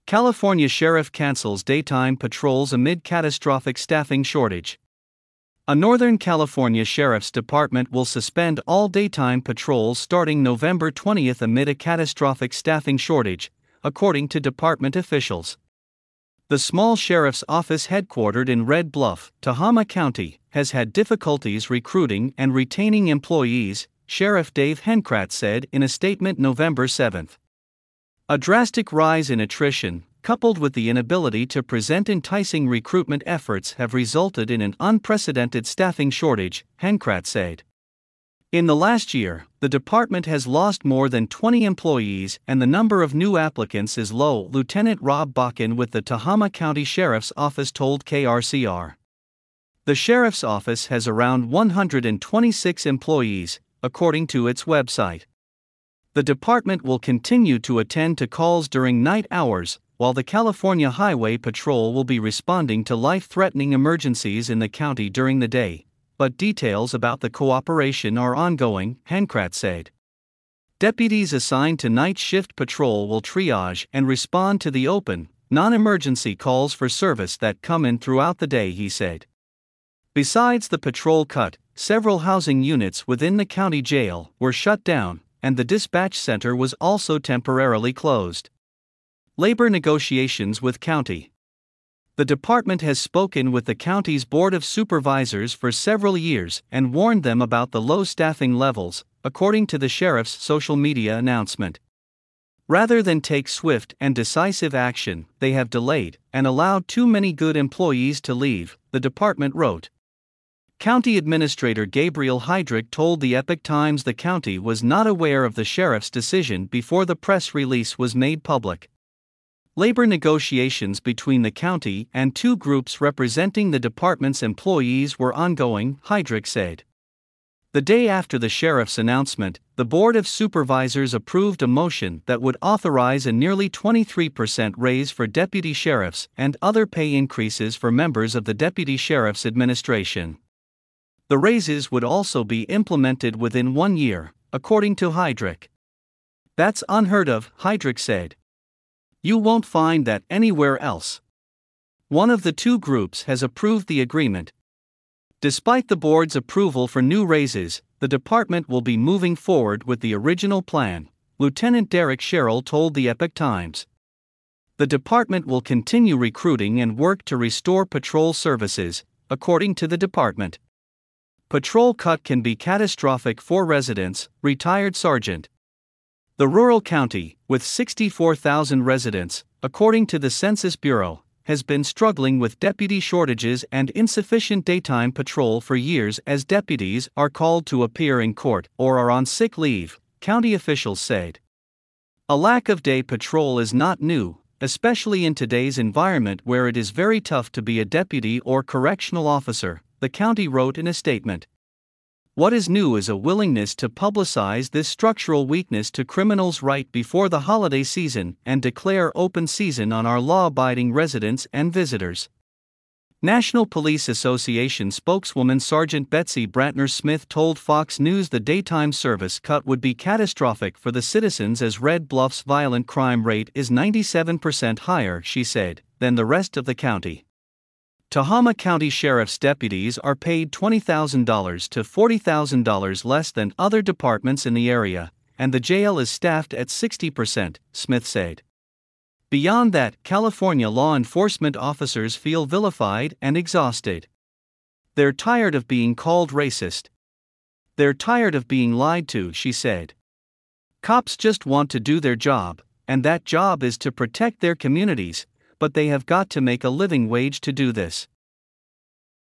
California sheriff cancels daytime patrols amid catastrophic staffing shortage. A Northern California Sheriff's Department will suspend all daytime patrols starting November 20 amid a catastrophic staffing shortage, according to department officials. The small sheriff's office headquartered in Red Bluff, Tehama County, has had difficulties recruiting and retaining employees, Sheriff Dave Henkratz said in a statement November 7. A drastic rise in attrition, coupled with the inability to present enticing recruitment efforts, have resulted in an unprecedented staffing shortage, Henkratz said. In the last year, the department has lost more than 20 employees and the number of new applicants is low, Lieutenant Rob Bakken with the Tehama County Sheriff's Office told KRCR. The Sheriff's Office has around 126 employees, according to its website. The department will continue to attend to calls during night hours, while the California Highway Patrol will be responding to life-threatening emergencies in the county during the day, but details about the cooperation are ongoing, Henkratz said. Deputies assigned to night shift patrol will triage and respond to the open, non-emergency calls for service that come in throughout the day, he said. Besides the patrol cut, several housing units within the county jail were shut down, and the dispatch center was also temporarily closed. Labor negotiations with county. The department has spoken with the county's Board of Supervisors for several years and warned them about the low staffing levels, according to the sheriff's social media announcement. Rather than take swift and decisive action, they have delayed and allowed too many good employees to leave, the department wrote. County Administrator Gabriel Heydrich told the Epoch Times the county was not aware of the sheriff's decision before the press release was made public. Labor negotiations between the county and two groups representing the department's employees were ongoing, Heydrich said. The day after the sheriff's announcement, the Board of Supervisors approved a motion that would authorize a nearly 23% raise for deputy sheriffs and other pay increases for members of the deputy sheriff's administration. The raises would also be implemented within 1 year, according to Heydrich. That's unheard of, Heydrich said. You won't find that anywhere else. One of the two groups has approved the agreement. Despite the board's approval for new raises, the department will be moving forward with the original plan, Lieutenant Derek Sherrill told the Epoch Times. The department will continue recruiting and work to restore patrol services, according to the department. Patrol cut can be catastrophic for residents, retired Sergeant. The rural county, with 64,000 residents, according to the Census Bureau, has been struggling with deputy shortages and insufficient daytime patrol for years as deputies are called to appear in court or are on sick leave, county officials said. A lack of day patrol is not new, especially in today's environment where it is very tough to be a deputy or correctional officer, the county wrote in a statement. What is new is a willingness to publicize this structural weakness to criminals right before the holiday season and declare open season on our law-abiding residents and visitors. National Police Association spokeswoman Sergeant Betsy Brantner Smith told Fox News the daytime service cut would be catastrophic for the citizens as Red Bluff's violent crime rate is 97% higher, she said, than the rest of the county. Tehama County Sheriff's deputies are paid $20,000 to $40,000 less than other departments in the area, and the jail is staffed at 60%, Smith said. Beyond that, California law enforcement officers feel vilified and exhausted. They're tired of being called racist. They're tired of being lied to, she said. Cops just want to do their job, and that job is to protect their communities, but they have got to make a living wage to do this.